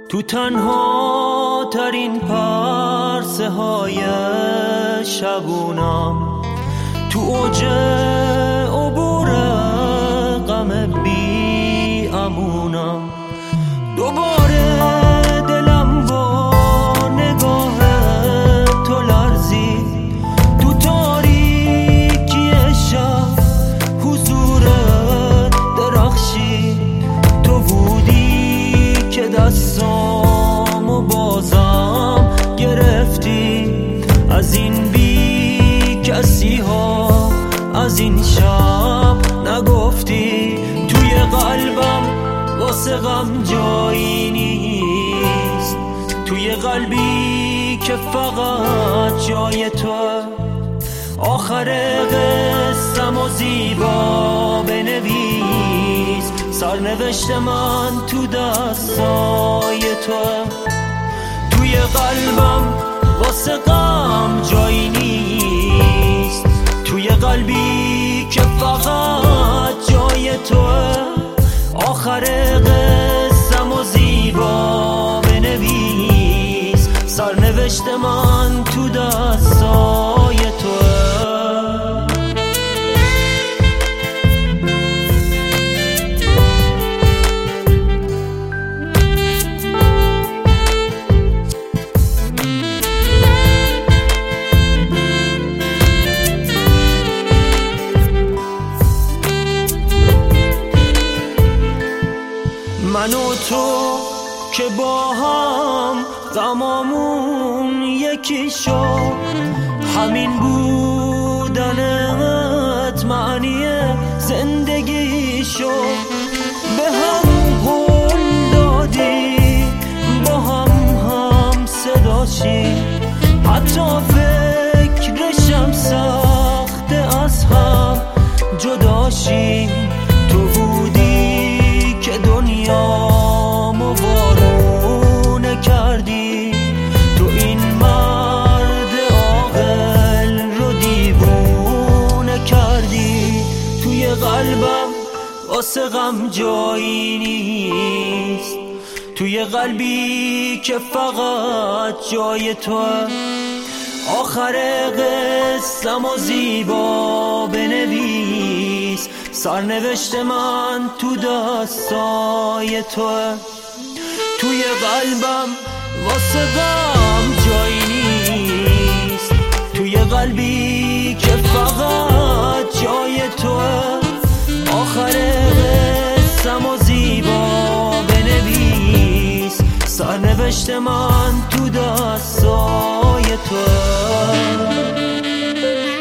تو تنها ترین پرسه های شبونم، تو اوج عبور غم بی امونم. دوباره دلم با نگاه تو لرزید، تو تاریکی شب حضورت درخشید. تو بودی که دستامو بازم گرفتی، از این بی کسی ها از این شب نگفتی. توی قلبم واسه غم جایی نیست، توی قلبی که فقط جای توه. آخر قصم و زیبا بنویس، سرنوشت من تو دستای توه. توی قلبم واسه غم جایی نیست، توی قلبی که فقط جای توه. آخر قصم و زیبا بنویس، سرنوشت من تو دستای توه. من و تو که با هم غمامون یکی شد، همین بودنت معنی زندگی شد. به هم قول دادی با هم صدا شیم، حتی فکرشم سخته از هم جدا شیم. تو بودی که دنیامو وارونه کردی، تو این مرد عاقل رو دیوونه کردی. توی قلبم واسه غم جایی نیست، توی قلبی که فقط جای توه. آخر قصم و زیبا بنویس، سرنوشت من تو دستای توه. توی قلبم واسه غم جایی نیست، توی قلبی که فقط جای توه. آخر قصم و زیبا بنویس، سرنوشت من تو دستای توه.